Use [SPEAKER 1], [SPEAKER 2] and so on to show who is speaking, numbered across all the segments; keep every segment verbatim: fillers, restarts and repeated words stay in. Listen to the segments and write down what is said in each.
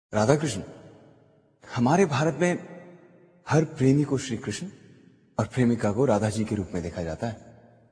[SPEAKER 1] राधा कृष्ण, हमारे भारत में हर प्रेमी को श्री कृष्ण और प्रेमिका को राधा जी के रूप में देखा जाता है।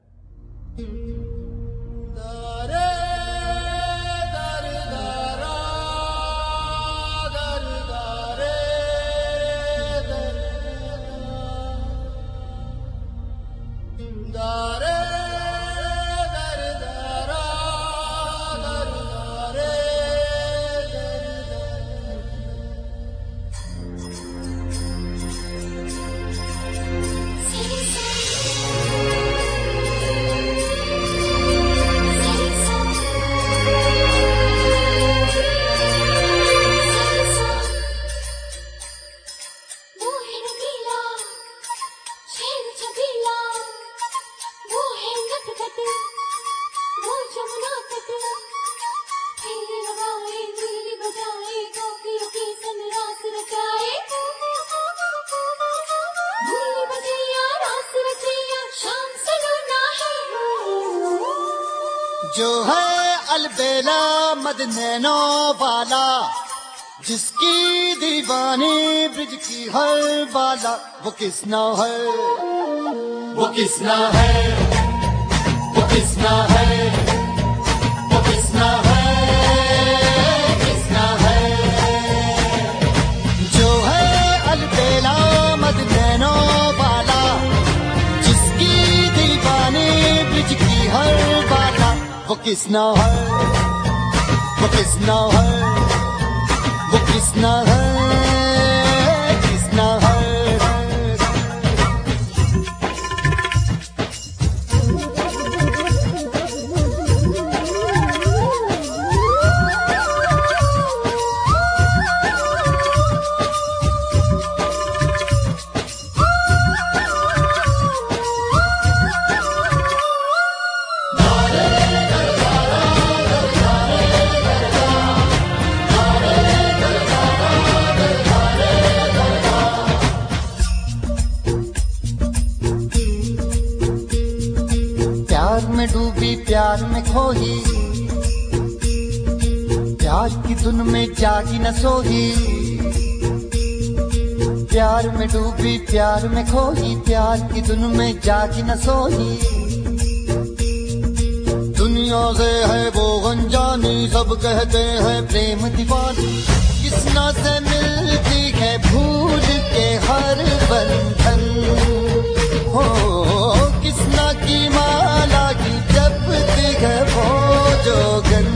[SPEAKER 2] जो है अलबेला मदनैनो वाला, जिसकी दीवानी ब्रिज की हर बाला, वो किसना है, वो किसना है, वो किसना है, वो किसना है, किसना है। जो है अलबेला मदनैनो वाला, जिसकी दीवानी ब्रिज की हर बाला, वो किसना है, वो किसना है, वो किसना है, किसना है। प्यार में डूबी प्यार में खोही, प्यार की धुन में जागी न सोही। प्यार में डूबी प्यार में खोही, प्यार की धुन में जागी न सोही। दुनिया से है वो अनजानी, सब कहते हैं प्रेम दीवानी। किसना से मिलती है भूल के हर बंधन, हो किसना की माला की जपती है वो जोगन।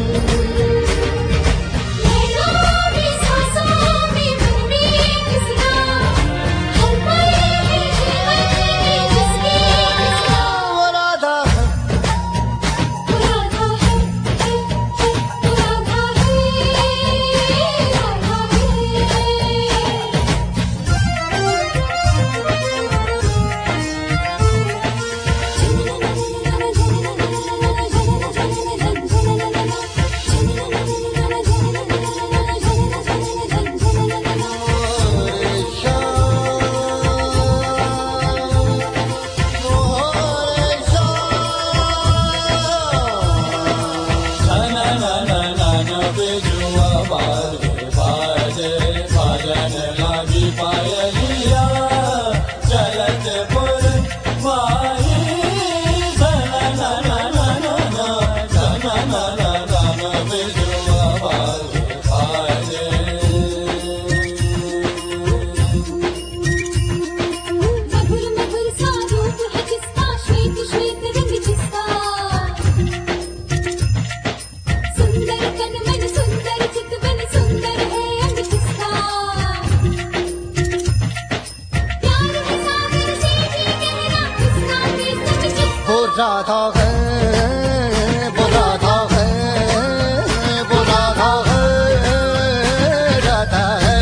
[SPEAKER 2] राधा है, वो राधा है, वो राधा है, राधा है।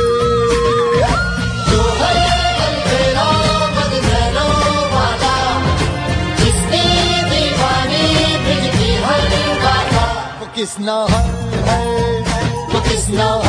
[SPEAKER 2] जो है अलबेला मदनैनो वाला, जिसकी दीवानी ब्रिज की हर बाला, वो किसना है, वो किसना है।